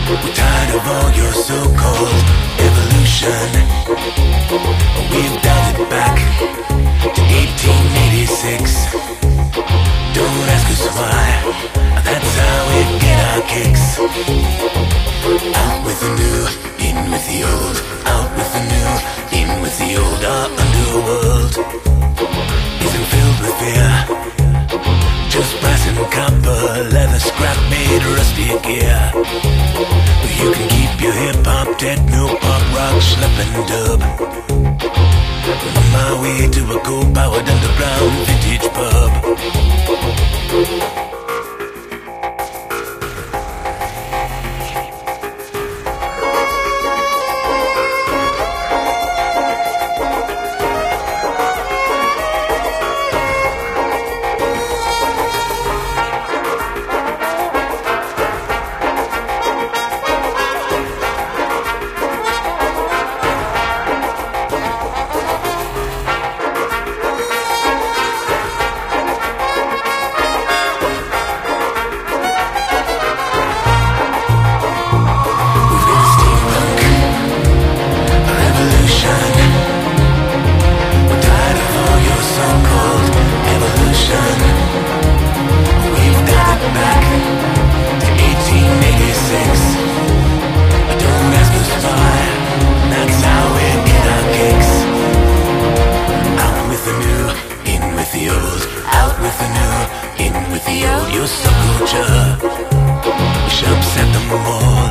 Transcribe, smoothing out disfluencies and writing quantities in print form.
We're tired of all your so-called evolution. We've dialed it back to 1886. Don't ask us why, that's how we get our kicks. Out with the new, in with the old. Out with the new, in with the old. Our underworld isn't filled with fear, just brass and copper, leather, scrap made rusty gear. You can keep your hip-hop, techno, pop, rock, schlep and dub. On my way to a coal-powered underground vintage pub. Your subculture, we should upset them more.